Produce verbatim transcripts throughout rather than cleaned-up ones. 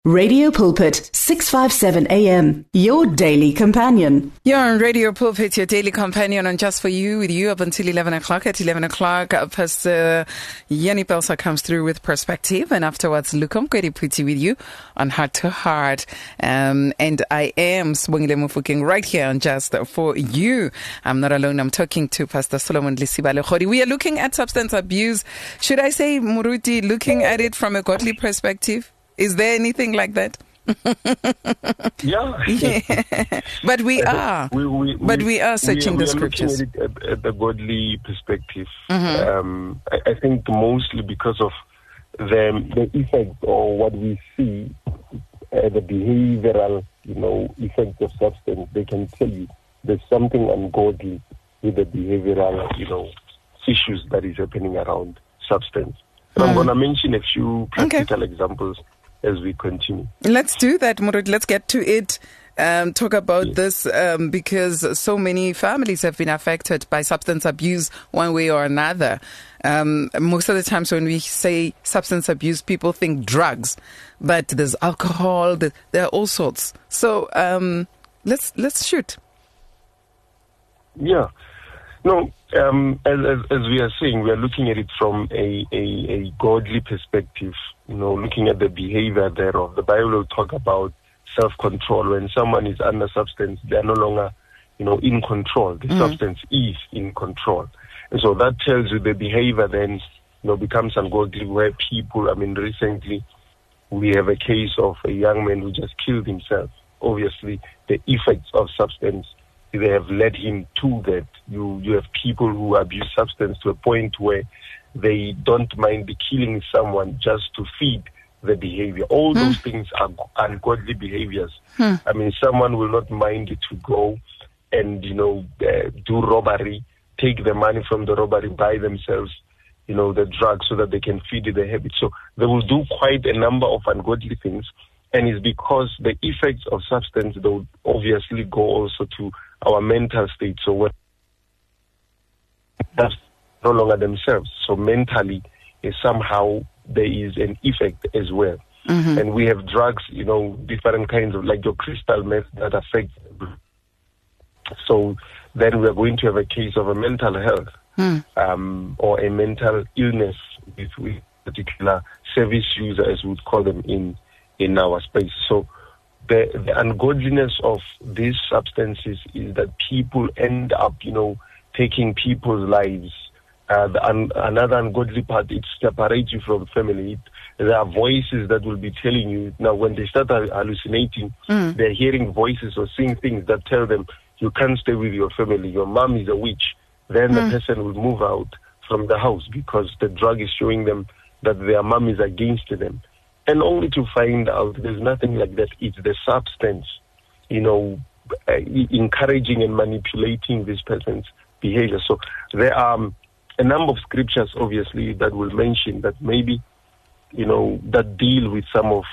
Radio Pulpit, six fifty-seven A M, your daily companion. You're on Radio Pulpit, your daily companion, and just for you, with you up until eleven o'clock. At eleven o'clock, Pastor Yanni Pelsa comes through with perspective, and afterwards, Lukom Kwediputi with you on Heart to Heart. Um, and I am Swingile Mufuking right here on Just for You. I'm not alone. I'm talking to Pastor Solomon Lisibale Khodi. We are looking at substance abuse. Should I say, Muruti, looking at it from a godly perspective? Is there anything like that? yeah. yeah. But we are. We, we, but we, we are searching we, the we scriptures. Looking at it at, at the godly perspective. Mm-hmm. Um, I, I think mostly because of the, the effect or what we see, uh, the behavioral, you know, effect of substance. They can tell you there's something ungodly with the behavioral, you know, issues that is happening around substance. And mm. I'm going to mention a few practical okay. examples as we continue. Let's do that, Murud. Let's get to it. Um, talk about yes. this um, because so many families have been affected by substance abuse one way or another. Um, most of the times when we say substance abuse, people think drugs, but there's alcohol, there are all sorts. So um, let's let's shoot. Yeah. No, um, as, as, as we are saying, we are looking at it from a, a, a godly perspective, you know, looking at the behavior thereof. The Bible will talk about self-control. When someone is under substance, they are no longer, you know, in control. The mm. substance is in control. And so that tells you the behavior then, you know, becomes ungodly, where people, I mean, recently we have a case of a young man who just killed himself. Obviously, the effects of substance, they have led him to that. You you have people who abuse substance to a point where they don't mind killing someone just to feed the behavior. All hmm. those things are ungodly behaviors. Hmm. I mean, someone will not mind to go and, you know, uh, do robbery, take the money from the robbery, buy themselves, you know, the drugs so that they can feed the habit. So they will do quite a number of ungodly things. And it's because the effects of substance, they will obviously go also to our mental state. So when that's no longer themselves. So mentally, is somehow there is an effect as well. Mm-hmm. And we have drugs, you know, different kinds of, like your crystal meth that affect. So then we are going to have a case of a mental health mm. um, or a mental illness with, with particular service user, as we would call them in, in our space. So the, the ungodliness of these substances is that people end up, you know, taking people's lives. Uh, the, un, another ungodly part, it separates you from family. It, there are voices that will be telling you. Now, when they start hallucinating, mm. they're hearing voices or seeing things that tell them, you can't stay with your family. Your mom is a witch. Then mm. the person will move out from the house because the drug is showing them that their mom is against them. And only to find out there's nothing like that. It's the substance, you know, uh, encouraging and manipulating this person's behavior. So there are a number of scriptures, obviously, that will mention that maybe, you know, that deal with some of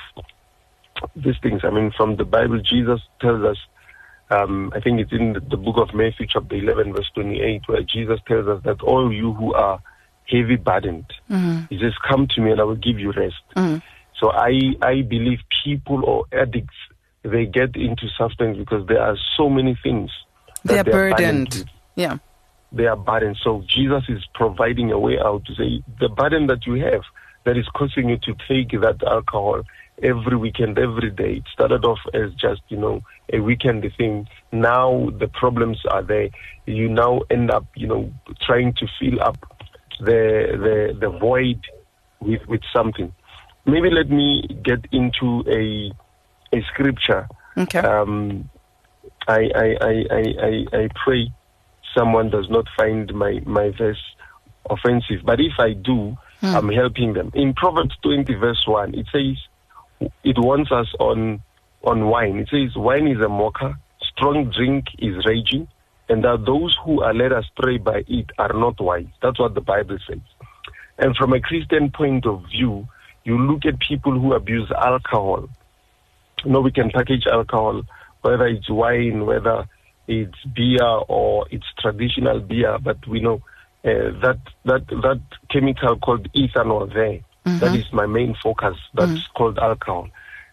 these things. I mean, from the Bible, Jesus tells us, um, I think it's in the, the book of Matthew, chapter eleven, verse twenty-eight, where Jesus tells us that all you who are heavy burdened, mm-hmm. he says, come to me and I will give you rest. Mm-hmm. So I, I believe people or addicts, they get into substance because there are so many things that they are they burdened. Are burdened with. Yeah. They are burdened. So Jesus is providing a way out to say, the burden that you have that is causing you to take that alcohol every weekend, every day. It started off as just, you know, a weekend thing. Now the problems are there. You now end up, you know, trying to fill up the the, the void with, with something. Maybe let me get into a a scripture. Okay. Um, I, I, I, I, I, I pray someone does not find my, my verse offensive. But if I do, hmm. I'm helping them. In Proverbs twenty, verse one, it says, it warns us on on wine. It says, wine is a mocker, strong drink is raging, and that those who are led astray by it are not wise. That's what the Bible says. And from a Christian point of view, you look at people who abuse alcohol. You know, we can package alcohol, whether it's wine, whether it's beer or it's traditional beer, but we know uh, that that that chemical called ethanol there, mm-hmm. that is my main focus, that's mm-hmm. called alcohol.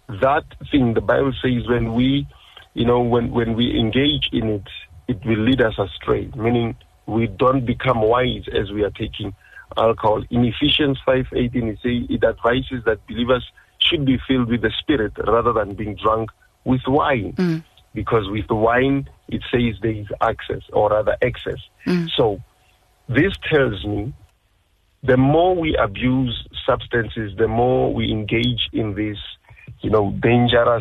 that thing, the Bible says, when we, you know, when, when we engage in it, it will lead us astray, meaning we don't become wise as we are taking alcohol. In Ephesians five eighteen, it says, it advises that believers should be filled with the Spirit rather than being drunk with wine. Mm. Because with wine, it says there is access, or rather excess. Mm. So this tells me the more we abuse substances, the more we engage in these, you know, dangerous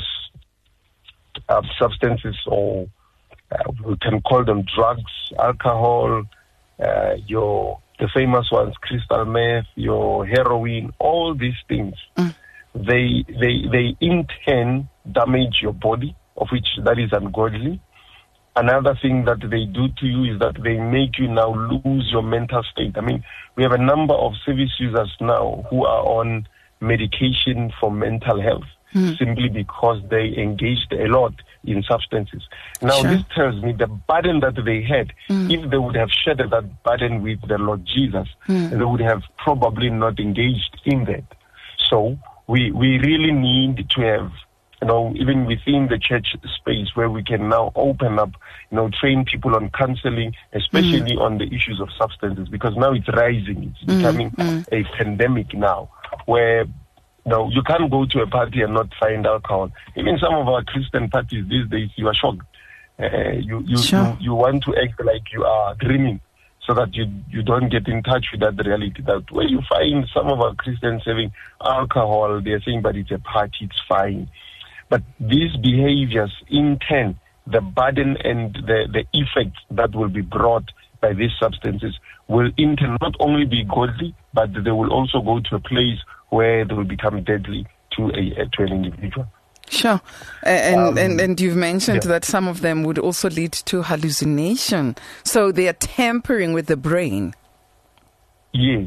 uh, substances, or uh, we can call them drugs, alcohol, uh, your the famous ones, crystal meth, your heroin, all these things. Mm. They they they in turn damage your body, of which that is ungodly. Another thing that they do to you is that they make you now lose your mental state. I mean, we have a number of service users now who are on medication for mental health, mm. simply because they engaged a lot in substances. Now, sure. This tells me the burden that they had, mm. if they would have shared that burden with the Lord Jesus, mm. they would have probably not engaged in that. So we we really need to have, you know, even within the church space where we can now open up, you know, train people on counseling, especially mm. on the issues of substances, because now it's rising. It's mm. becoming mm. a pandemic now, where, you know, you can't go to a party and not find alcohol. Even some of our Christian parties these days, you are shocked. Uh, you you, sure. you you want to act like you are dreaming, so that you you don't get in touch with that reality. That where you find some of our Christians having alcohol, they're saying, but it's a party, it's fine. But these behaviors, in turn, the burden and the, the effect that will be brought by these substances will in turn not only be godly, but they will also go to a place where they will become deadly to a to an individual. Sure. And, um, and, and you've mentioned yeah. that some of them would also lead to hallucination. So they are tampering with the brain. Yes.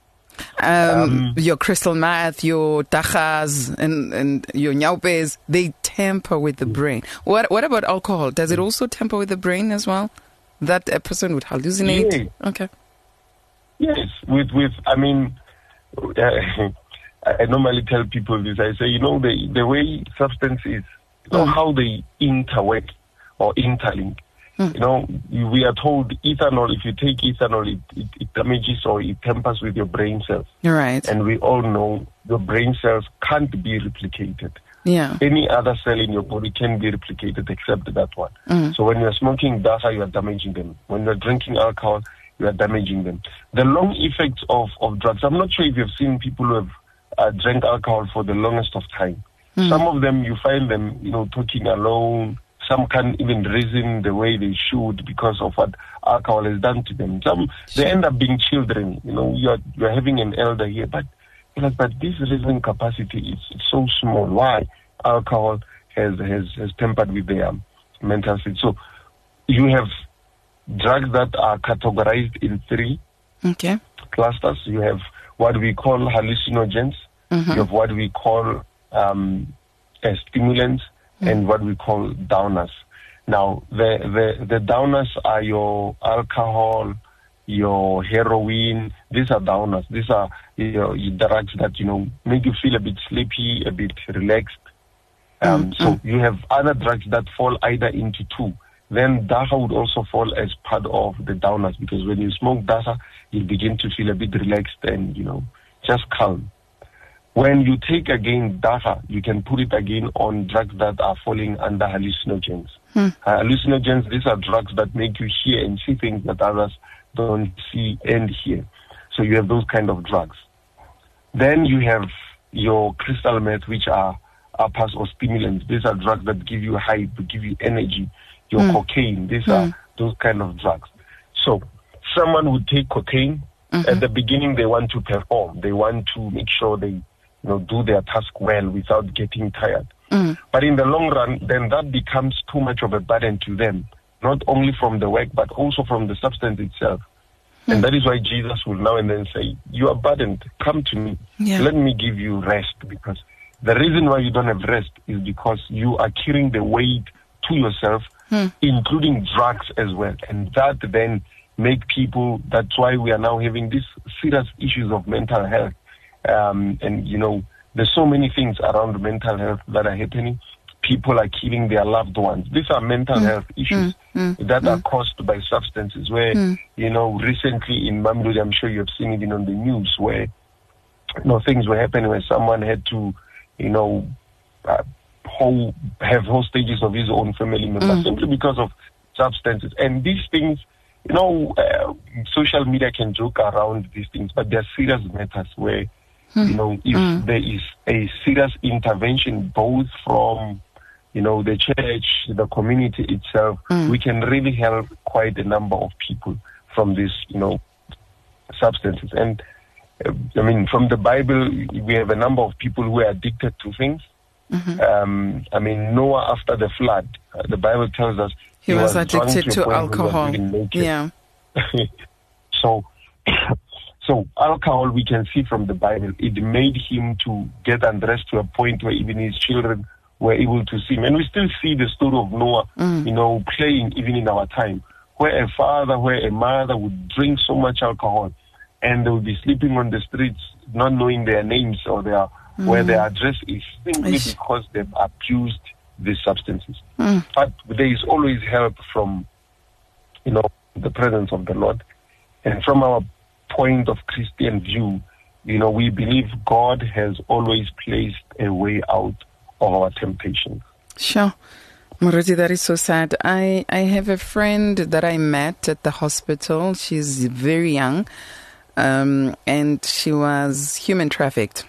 Um, um, your crystal meth, your dachas, and, and your nyaupes, they tamper with the brain. What what about alcohol? Does it also tamper with the brain as well? That a person would hallucinate? Yeah. Okay. Yes. With, with I mean, uh, I normally tell people this. I say, you know, the, the way substance is, you know, mm. how they interwork or interlink. Mm. You know, we are told ethanol, if you take ethanol, it, it, it damages or it tampers with your brain cells. Right. And we all know your brain cells can't be replicated. Yeah. Any other cell in your body can be replicated except that one. Mm. So when you're smoking data, you are damaging them. When you're drinking alcohol, you are damaging them. The long effects of, of drugs, I'm not sure if you've seen people who have uh, drank alcohol for the longest of time. Mm. Some of them, you find them, you know, talking alone. Some can't even reason the way they should because of what alcohol has done to them. Some, sure. They end up being children. You know, you're, you're having an elder here, but you know, but this reasoning capacity is so small. Why? Alcohol has, has, has tempered with their mental state. So you have drugs that are categorized in three okay. clusters. You have what we call hallucinogens. Mm-hmm. You have what we call um, uh, stimulants. Mm. And what we call downers. Now, the, the, the downers are your alcohol, your heroin. These are downers. These are your, your drugs that, you know, make you feel a bit sleepy, a bit relaxed. Um, mm. So mm. you have other drugs that fall either into two. Then Dacha would also fall as part of the downers, because when you smoke Dacha, you begin to feel a bit relaxed and, you know, just calm. When you take again Dacha, you can put it again on drugs that are falling under hallucinogens. Hmm. Uh, hallucinogens, these are drugs that make you hear and see things that others don't see and hear. So you have those kind of drugs. Then you have your crystal meth, which are uppers or stimulants. These are drugs that give you hype, give you energy. Your hmm. cocaine, these hmm. are those kind of drugs. So someone would take cocaine. Mm-hmm. At the beginning, they want to perform. They want to make sure they you know, do their task well without getting tired. Mm. But in the long run, then that becomes too much of a burden to them, not only from the work, but also from the substance itself. Mm. And that is why Jesus will now and then say, you are burdened, come to me. Yeah. Let me give you rest. Because the reason why you don't have rest is because you are carrying the weight to yourself, mm. including drugs as well. And that then make people, that's why we are now having these serious issues of mental health. Um, and, you know, there's so many things around mental health that are happening. People are killing their loved ones. These are mental mm. health issues mm. Mm. that mm. are caused by substances where, mm. you know, recently in Mamelodi, I'm sure you have seen it on the news where, you know, things were happening where someone had to, you know, uh, whole, have hostages of his own family members mm. simply because of substances. And these things, you know, uh, social media can joke around these things, but they're serious matters where, mm. you know, if mm. there is a serious intervention both from, you know, the church, the community itself, mm. we can really help quite a number of people from these, you know, substances. And, uh, I mean, from the Bible, we have a number of people who are addicted to things. Mm-hmm. Um, I mean, Noah, after the flood, uh, the Bible tells us he, he was, was addicted to, to alcohol. Yeah. so, so alcohol, we can see from the Bible, it made him to get undressed to a point where even his children were able to see him. And we still see the story of Noah, mm. you know, playing even in our time, where a father, where a mother would drink so much alcohol and they would be sleeping on the streets, not knowing their names or their mm. where their address is, simply Ish. because they've abused these substances. Mm. But there is always help from, you know, the presence of the Lord. And from our point of Christian view, you know, we believe God has always placed a way out of our temptation. Sure. Moruti, that is so sad. I, I have a friend that I met at the hospital. She's very young, um, and she was human trafficked.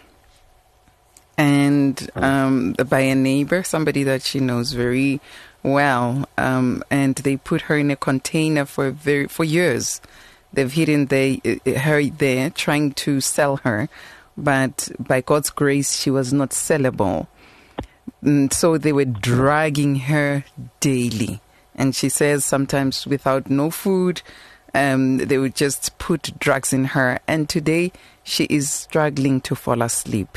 And um, by a neighbor, somebody that she knows very well, um, and they put her in a container for very for years. They've hidden the, her there, trying to sell her, but by God's grace, she was not sellable. And so they were dragging her daily. And she says sometimes without no food, um, they would just put drugs in her. And today she is struggling to fall asleep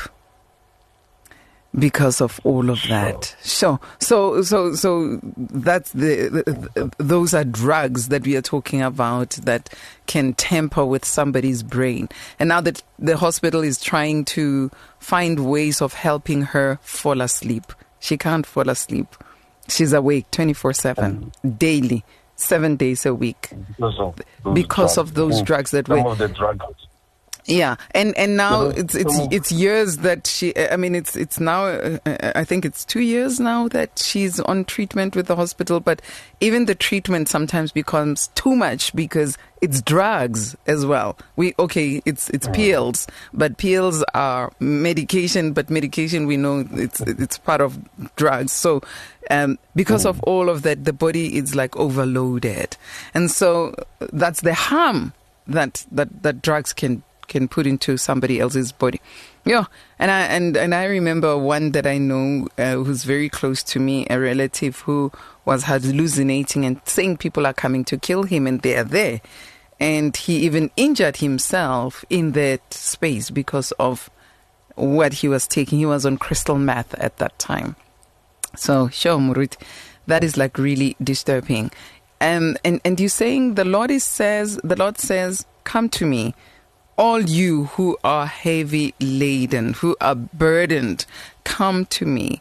because of all of that. Sure. So, so, so that's the, the, those are drugs that we are talking about that can tamper with somebody's brain. And now that the hospital is trying to find ways of helping her fall asleep, she can't fall asleep. She's awake twenty-four seven, daily, seven days a week. Because of those because drugs, of those drugs that some were. of the drugs. Yeah, and and now You know, it's it's some- it's years that she. I mean, it's it's now. Uh, I think it's two years now that she's on treatment with the hospital. But even the treatment sometimes becomes too much because it's drugs as well. We okay, it's it's pills, but pills are medication. But medication, we know it's it's part of drugs. So. Um, because of all of that, the body is like overloaded, and so that's the harm that that, that drugs can. can put into somebody else's body. Yeah, and I and, and I remember one that I know uh, who's very close to me, a relative who was hallucinating and saying people are coming to kill him, and they are there. And he even injured himself in that space because of what he was taking. He was on crystal meth at that time. So, sure, Moruti, that is like really disturbing. Um, and, and you're saying the Lord is says, the Lord says, come to me, all you who are heavy laden, who are burdened, come to me.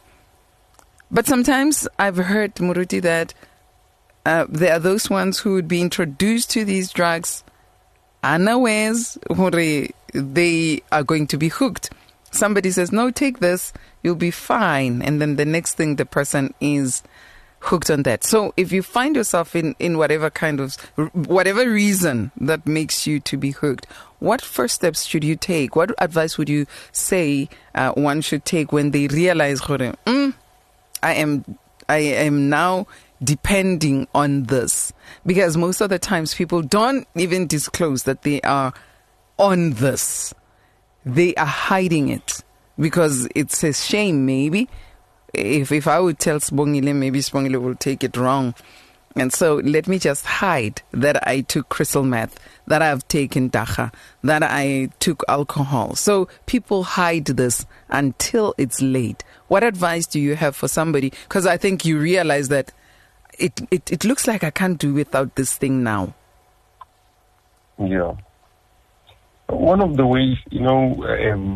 But sometimes I've heard, Moruti, that uh, there are those ones who would be introduced to these drugs unawares, they are going to be hooked. Somebody says, no, take this, you'll be fine. And then the next thing, the person is hooked on that. So if you find yourself in, in whatever kind of, whatever reason that makes you to be hooked, what first steps should you take? What advice would you say uh, one should take when they realize, mm, I am, I am now depending on this? Because most of the times people don't even disclose that they are on this. They are hiding it because it's a shame, maybe. If if I would tell Sibongile, maybe Sibongile will take it wrong. And so let me just hide that I took crystal meth, that I've taken dacha, that I took alcohol. So people hide this until it's late. What advice do you have for somebody? Because I think you realize that it, it, it looks like I can't do without this thing now. Yeah. One of the ways, you know, um,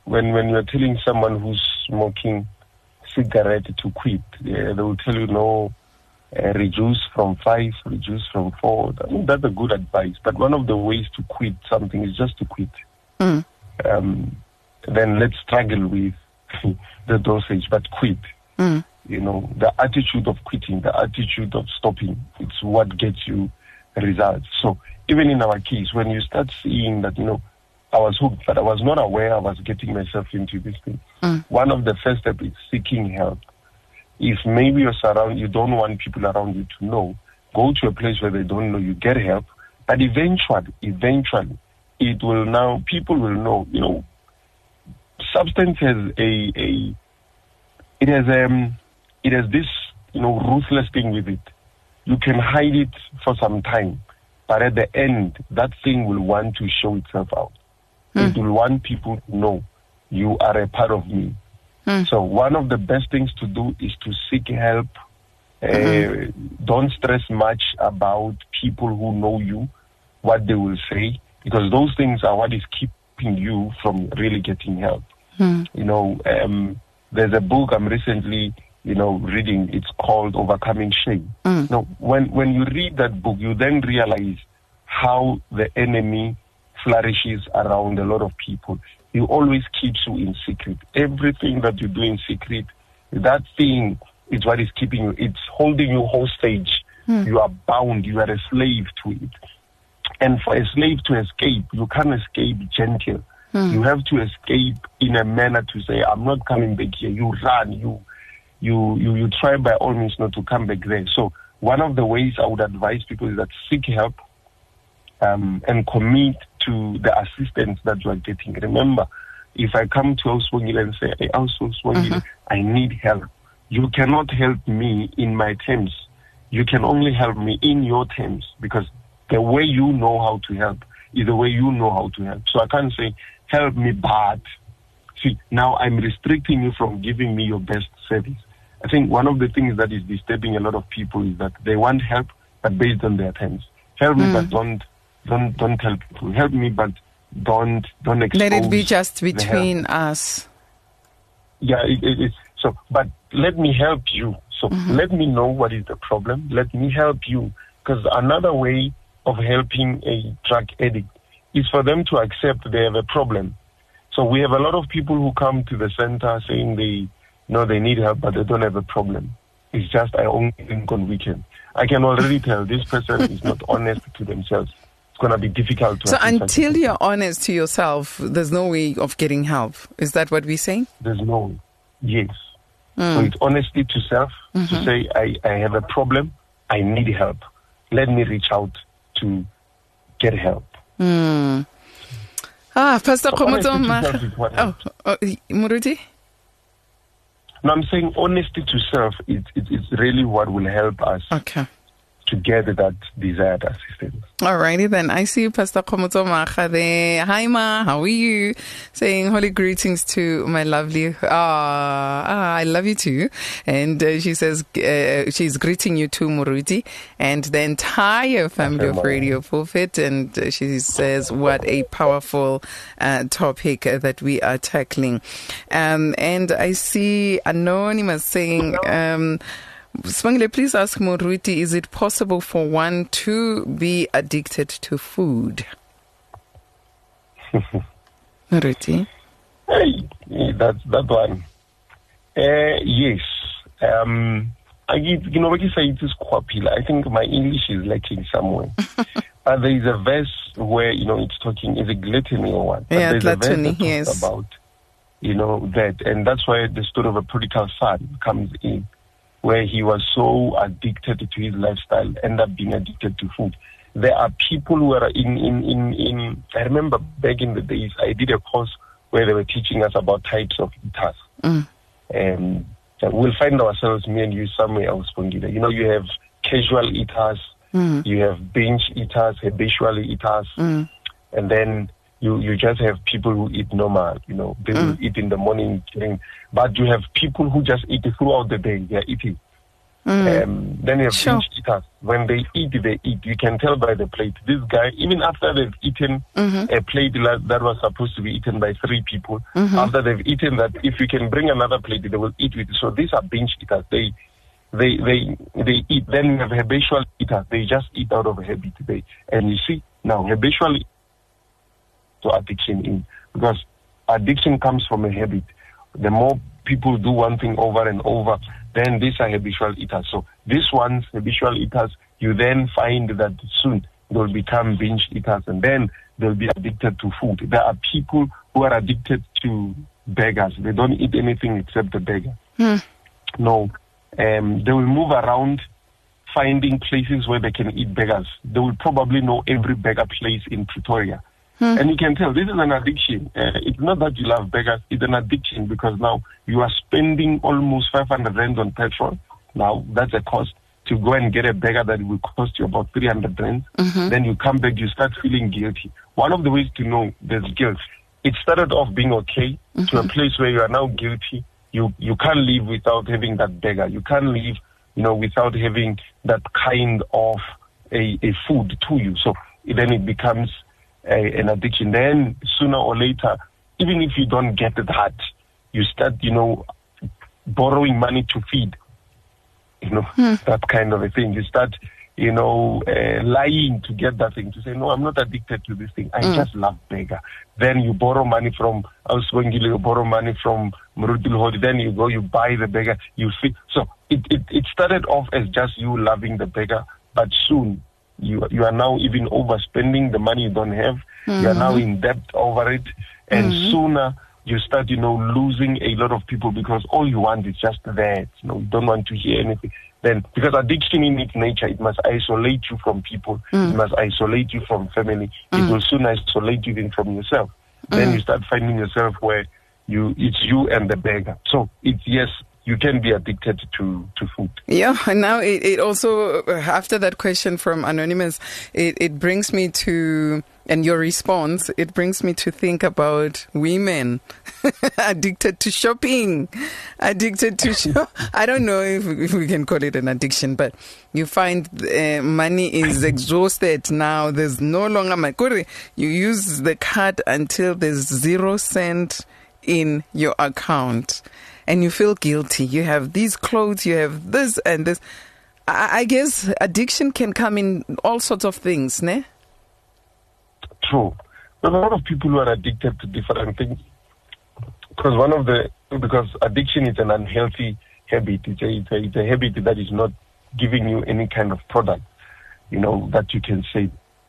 when when you're telling someone who's smoking cigarette to quit, yeah, they will tell you, no, uh, reduce from five, reduce from four. I mean, that's a good advice. But one of the ways to quit something is just to quit. Mm. Um, then let's struggle with the dosage, but quit. Mm. You know, the attitude of quitting, the attitude of stopping, it's what gets you results. So even in our case, when you start seeing that, you know, I was hooked, but I was not aware I was getting myself into this thing. Mm. One of the first steps is seeking help. If maybe you're surround, you don't want people around you to know, go to a place where they don't know, you get help. But eventually, eventually, it will now, people will know, you know, substance has a, a it has um it has this, you know, ruthless thing with it. You can hide it for some time, but at the end, that thing will want to show itself out. Mm. It will want people to know you are a part of me. Mm. So one of the best things to do is to seek help. Uh, mm-hmm. Don't stress much about people who know you, what they will say, because those things are what is keeping you from really getting help. Mm. You know, um, there's a book I'm recently, you know, reading. It's called Overcoming Shame. Mm. Now, when, when you read that book, you then realize how the enemy flourishes around a lot of people. He always keeps you in secret. Everything that you do in secret, that thing is what is keeping you. It's holding you hostage. Mm. You are bound. You are a slave to it. And for a slave to escape, you can't escape gentle. Mm. You have to escape in a manner to say, I'm not coming back here. You run. You, you, you, you try by all means not to come back there. So one of the ways I would advise people is that seek help um, and commit to the assistance that you are getting. Remember, if I come to Auswangile and say, hey, Auswangile, mm-hmm. I need help, you cannot help me in my terms. You can only help me in your terms, because the way you know how to help is the way you know how to help. So I can't say, help me, but see, now I'm restricting you from giving me your best service. I think one of the things that is disturbing a lot of people is that they want help, but based on their terms. Help me, mm. but don't don't don't help people. Help me, but don't don't expose. Let it be just between us. Yeah, it, it, it's so. But let me help you. So mm-hmm. let me know what is the problem. Let me help you. Because another way of helping a drug addict is for them to accept they have a problem. So we have a lot of people who come to the center saying they know they need help, but they don't have a problem. It's just I only think on weekend. I can already tell this person is not honest to themselves. It's going to be difficult to. So until you're honest to yourself, there's no way of getting help. Is that what we're saying? There's no way. Yes. Mm. So it's honesty to self, mm-hmm. to say, I, I have a problem, I need help. Let me reach out to get help. Mm. Ah, Pastor so Khomotsong. Oh, oh, Moruti? No, I'm saying honesty to self is it, it's really what will help us. Okay. To get that desired assistance. Alrighty then. I see you, Pastor Khomotsong there. Hi Ma, how are you? Saying holy greetings to my lovely, ah, ah I love you too. And uh, she says, uh, she's greeting you too, Moruti, and the entire family okay, of Radio Pulpit. And uh, she says, what a powerful uh, topic uh, that we are tackling. Um, and I see Anonymous saying, um, Swangile, please ask Moruti, is it possible for one to be addicted to food? Moruti? Hey, that's that one. Uh, yes. Um, I, you know, what you say, it is Kwapila. I think my English is lacking somewhere. But there is a verse where, you know, it's talking, is it gluttony or what? But yeah, there's gluttony, a verse that yes. talks about, you know, that. And that's why the story of a prodigal son comes in, where he was so addicted to his lifestyle, end up being addicted to food. There are people who are in, in, in, in, I remember back in the days, I did a course where they were teaching us about types of eaters. Mm. And we'll find ourselves, me and you, somewhere else, Pongida. You know, you have casual eaters, mm. you have binge eaters, habitual eaters, mm. and then you, you just have people who eat normal, you know, they mm. will eat in the morning, during, but you have people who just eat throughout the day, they are eating. Mm. Um, then you have sure. binge eaters. When they eat, they eat. You can tell by the plate. This guy, even after they've eaten mm-hmm. a plate that was supposed to be eaten by three people, mm-hmm. after they've eaten that, if you can bring another plate, they will eat with it. So these are binge eaters. They, they, they, they eat. Then you have habitual eaters. They just eat out of a habit. They, and you see, now habitual to addiction in, because addiction comes from a habit. The more people do one thing over and over, then these are habitual eaters. So these ones, habitual eaters, you then find that soon they'll become binge eaters, and then they'll be addicted to food. There are people who are addicted to burgers. They don't eat anything except the burger. Hmm. No. Um, they will move around finding places where they can eat burgers. They will probably know every burger place in Pretoria. Hmm. And you can tell this is an addiction. Uh, it's not that you love burgers, it's an addiction, because now you are spending almost five hundred rand on petrol. Now that's a cost to go and get a burger that will cost you about three hundred rand. Mm-hmm. Then you come back, you start feeling guilty. One of the ways to know there's guilt, it started off being okay mm-hmm. to a place where you are now guilty. You you can't live without having that burger. You can't live, you know, without having that kind of a, a food to you. So then it becomes A, an addiction. Then sooner or later, even if you don't get that, you start, you know, borrowing money to feed, you know, hmm. that kind of a thing. You start, you know, uh, lying to get that thing, to say, no, I'm not addicted to this thing. I mm. just love burger. Then you borrow money from Auswangile, you borrow money from Murudilhodi, then you go, you buy the burger, you feed. So it, it, it started off as just you loving the burger, but soon, You you are now even overspending the money you don't have. Mm-hmm. You are now in debt over it. And mm-hmm. sooner you start, you know, losing a lot of people because all you want is just that. You know, you don't want to hear anything. Then, because addiction in its nature, it must isolate you from people. Mm. It must isolate you from family. Mm. It will soon isolate you even from yourself. Mm. Then you start finding yourself where you it's you and the beggar. So it's, yes, you can be addicted to, to food. Yeah, and now it, it also, after that question from Anonymous, it, it brings me to, and your response, it brings me to think about women addicted to shopping, addicted to shop. I don't know if, if we can call it an addiction, but you find uh, money is exhausted now. There's no longer money. You use the card until there's zero cent in your account. And you feel guilty. You have these clothes, you have this and this. I, I guess addiction can come in all sorts of things, ne? True. There's a lot of people who are addicted to different things. Because one of the, because addiction is an unhealthy habit. It's a, it's a, it's a habit that is not giving you any kind of product, you know, that you can say.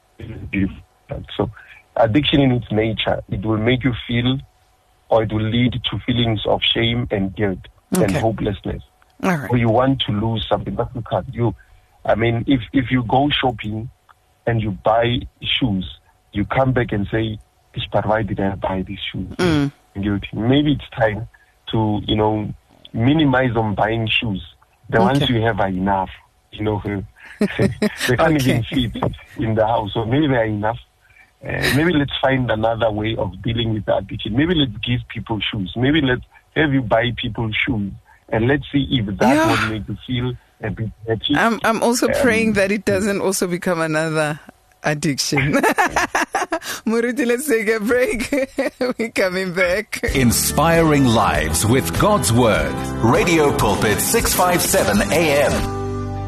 So addiction in its nature, it will make you feel, or it will lead to feelings of shame and guilt okay. and hopelessness. All right. Or you want to lose something, but you can't. You, I mean, if, if you go shopping and you buy shoes, you come back and say, but why did I buy these shoes? Mm. Guilty. Maybe it's time to, you know, minimize on buying shoes. The okay. ones you have are enough. You know, they can't okay. even fit in the house. So maybe they are enough. Uh, maybe let's find another way of dealing with the addiction. Maybe let's give people shoes. Maybe let's have you buy people shoes, and let's see if that yeah. would make you feel a bit better. I'm, I'm also um, praying that it doesn't also become another addiction. Muruti, let's take a break. We're coming back. Inspiring lives with God's Word. Radio Pulpit six fifty-seven A M.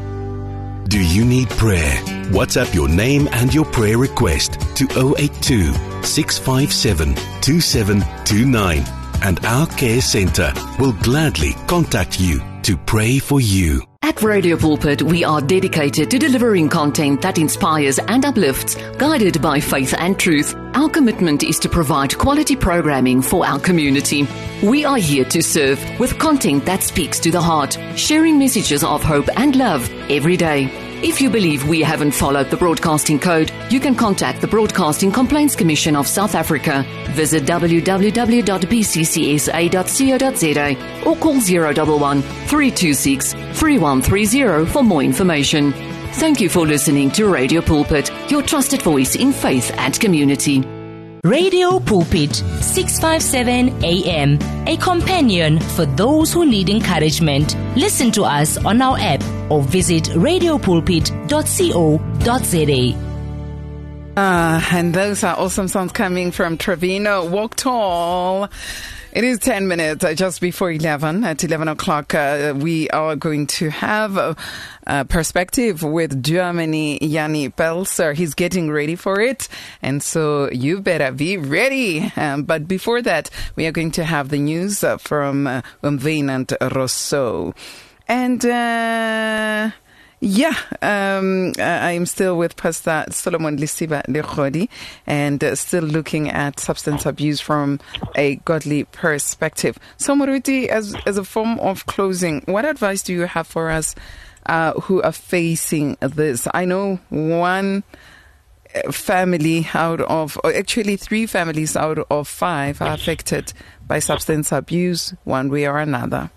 Do you need prayer? WhatsApp your name and your prayer request to zero eight two, six five seven, two seven two nine, and our care center will gladly contact you to pray for you. At Radio Pulpit, we are dedicated to delivering content that inspires and uplifts, guided by faith and truth. Our commitment is to provide quality programming for our community. We are here to serve with content that speaks to the heart, sharing messages of hope and love every day. If you believe we haven't followed the broadcasting code, you can contact the Broadcasting Complaints Commission of South Africa. Visit w w w dot b c c s a dot co dot z a or call zero one one, three two six, three one three zero for more information. Thank you for listening to Radio Pulpit, your trusted voice in faith and community. Radio Pulpit, six fifty-seven A M, a companion for those who need encouragement. Listen to us on our app or visit radio pulpit dot co dot za. Uh, and those are awesome songs coming from Trevino. Walk Tall. It is ten minutes uh, just before eleven. At eleven o'clock, uh, we are going to have a, a perspective with Germany, Jannie Pelser. He's getting ready for it, and so you better be ready. Um, but before that, we are going to have the news uh, from uh, Umvane and Rousseau. And... Uh, Yeah, um, I'm still with Pastor Solomon Lisiba Lekhodi and uh, still looking at substance abuse from a godly perspective. So, Moruti, as, as a form of closing, what advice do you have for us uh, who are facing this? I know one family out of, or actually three families out of five are affected by substance abuse one way or another.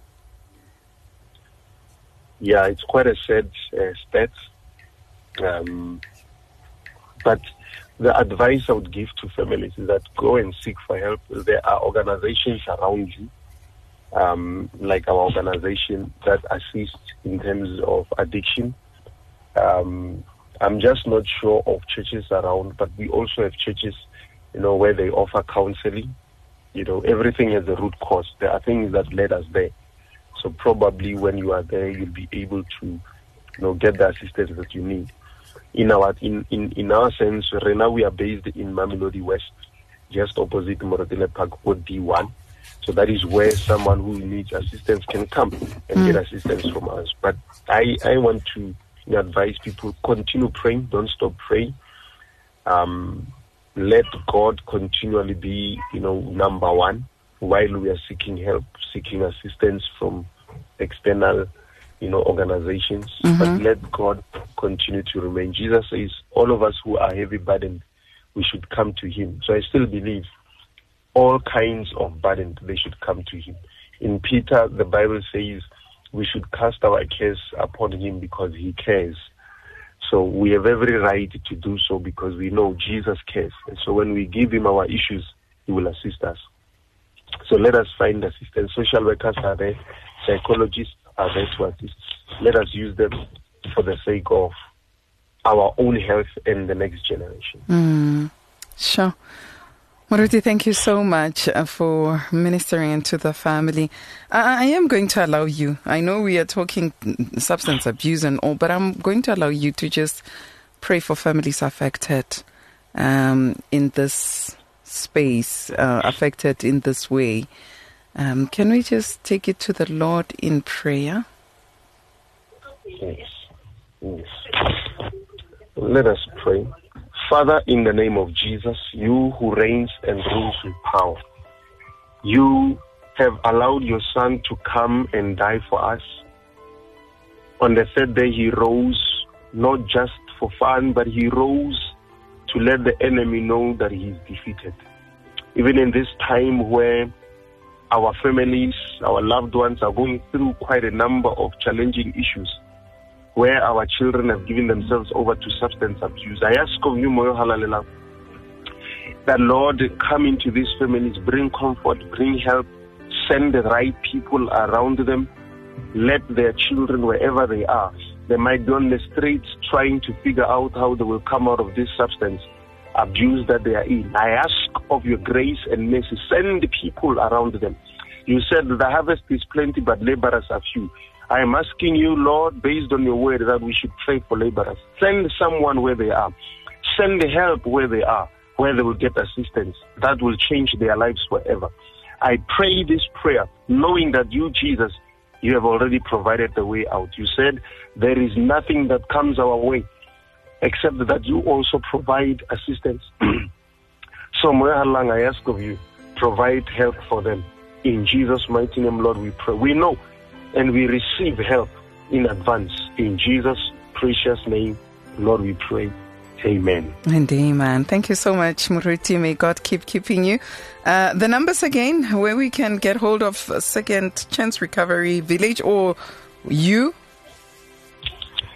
Yeah, it's quite a sad uh, stat. Um, but the advice I would give to families is that go and seek for help. There are organizations around you, um, like our organization, that assist in terms of addiction. Um, I'm just not sure of churches around, but we also have churches, you know, where they offer counseling. You know, everything has a root cause. There are things that led us there. So probably when you are there, you'll be able to, you know, get the assistance that you need. In our in, in, in our sense, right now we are based in Mamelodi West, just opposite Morotele Park D one. So that is where someone who needs assistance can come and mm. get assistance from us. But I, I want to you know, advise people, continue praying, don't stop praying. Um, let God continually be, you know, number one while we are seeking help, seeking assistance from external, you know, organizations. Mm-hmm. But let God continue to remain. Jesus says, all of us who are heavy burdened, we should come to him. So I still believe all kinds of burden, they should come to him. In Peter, the Bible says we should cast our cares upon him because he cares. So we have every right to do so because we know Jesus cares. And so when we give him our issues, he will assist us. So let us find assistance. Social workers are there. Psychologists are there to assist. Let us use them for the sake of our own health and the next generation. Mm, sure. Moruti, thank you so much uh, for ministering to the family. I, I am going to allow you. I know we are talking substance abuse and all, but I'm going to allow you to just pray for families affected um, in this space, uh, affected in this way. Um, can we just take it to the Lord in prayer? Yes. Yes. Let us pray. Father, in the name of Jesus, you who reigns and rules with power, you have allowed your Son to come and die for us. On the third day, he rose, not just for fun, but he rose to let the enemy know that he is defeated. Even in this time where our families, our loved ones are going through quite a number of challenging issues, where our children have given themselves over to substance abuse, I ask of you, Moyo Halalela, that Lord, come into these families, bring comfort, bring help, send the right people around them, let their children, wherever they are, they might be on the streets trying to figure out how they will come out of this substance abuse that they are in. I ask of your grace and mercy, send people around them. You said the harvest is plenty, but laborers are few. I am asking you, Lord, based on your word, that we should pray for laborers. Send someone where they are. Send the help where they are, where they will get assistance. That will change their lives forever. I pray this prayer, knowing that you, Jesus, you have already provided the way out. You said there is nothing that comes our way except that you also provide assistance. So, Moyahalang, I ask of you, provide help for them. In Jesus' mighty name, Lord, we pray. We know and we receive help in advance. In Jesus' precious name, Lord, we pray. Amen. And amen. Thank you so much, Moruti. May God keep keeping you. Uh, the numbers again, where we can get hold of Second Chance Recovery Village or you.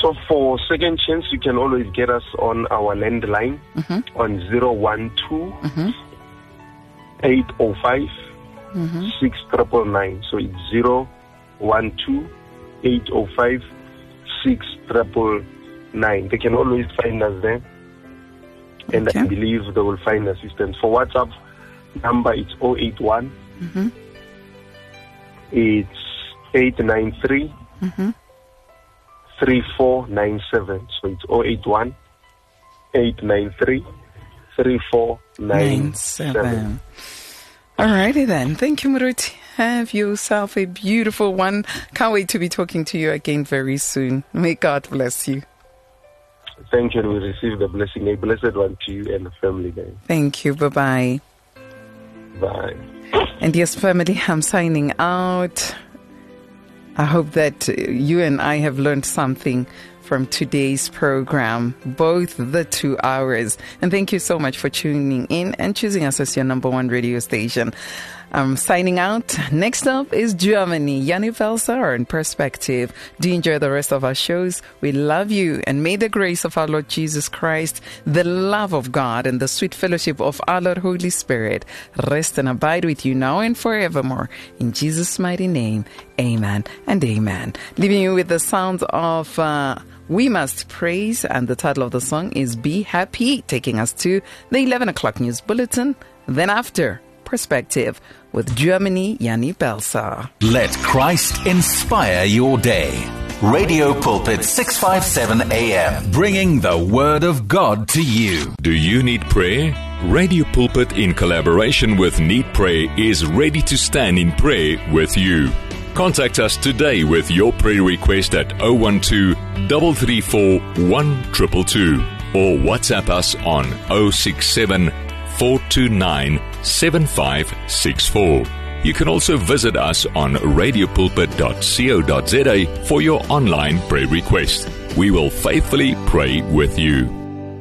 So for Second Chance, you can always get us on our landline mm-hmm. on zero one two, eight zero five, six nine nine. So it's zero one two, eight zero five, six nine nine. They can always find us there. And okay. I believe they will find assistance. For WhatsApp number, it's zero eight one, mm-hmm. it's eight nine three, mm-hmm. three four nine seven. So it's zero eight one, eight nine three, three four nine seven. Alrighty then. Thank you, Moruti. Have yourself a beautiful one. Can't wait to be talking to you again very soon. May God bless you. Thank you, and we receive the blessing. A blessed one to you and the family there. Thank you. Bye-bye. Bye. And yes, family, I'm signing out. I hope that you and I have learned something from today's program, both the two hours. And thank you so much for tuning in and choosing us as your number one radio station. I'm signing out. Next up is Germany, Yanni Velsa in Perspective. Do enjoy the rest of our shows. We love you, and may the grace of our Lord Jesus Christ, the love of God, and the sweet fellowship of our Lord Holy Spirit rest and abide with you now and forevermore. In Jesus' mighty name, amen and amen. Leaving you with the sounds of uh, We Must Praise, and the title of the song is Be Happy, taking us to the eleven o'clock news bulletin. Then after, Perspective with Germany, Yanni Belsa. Let Christ inspire your day. Radio Pulpit six fifty-seven A M, bringing the Word of God to you. Do you need prayer? Radio Pulpit, in collaboration with Need Prayer, is ready to stand in prayer with you. Contact us today with your prayer request at zero one two, three three four, one two two two or WhatsApp us on zero six seven, four two nine, seven five six four. You can also visit us on radio pulpit dot co dot za for your online prayer request. We will faithfully pray with you.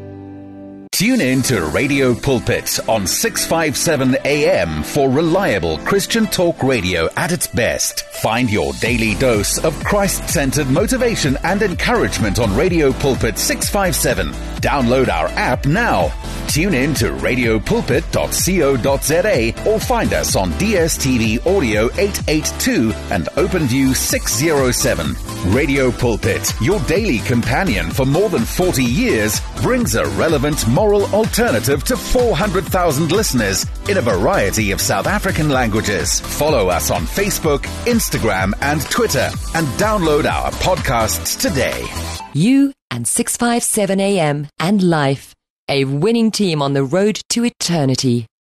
Tune in to Radio Pulpit on six fifty-seven A M for reliable Christian talk radio at its best. Find your daily dose of Christ-centered motivation and encouragement on Radio Pulpit six fifty-seven. Download our app now. Tune in to radio pulpit dot co dot za or find us on D S T V Audio eight eighty-two and OpenView six oh seven. Radio Pulpit, your daily companion for more than forty years, brings a relevant moral alternative to four hundred thousand listeners in a variety of South African languages. Follow us on Facebook, Instagram, and Twitter, and download our podcasts today. You and six fifty-seven A M and Life, a winning team on the road to eternity.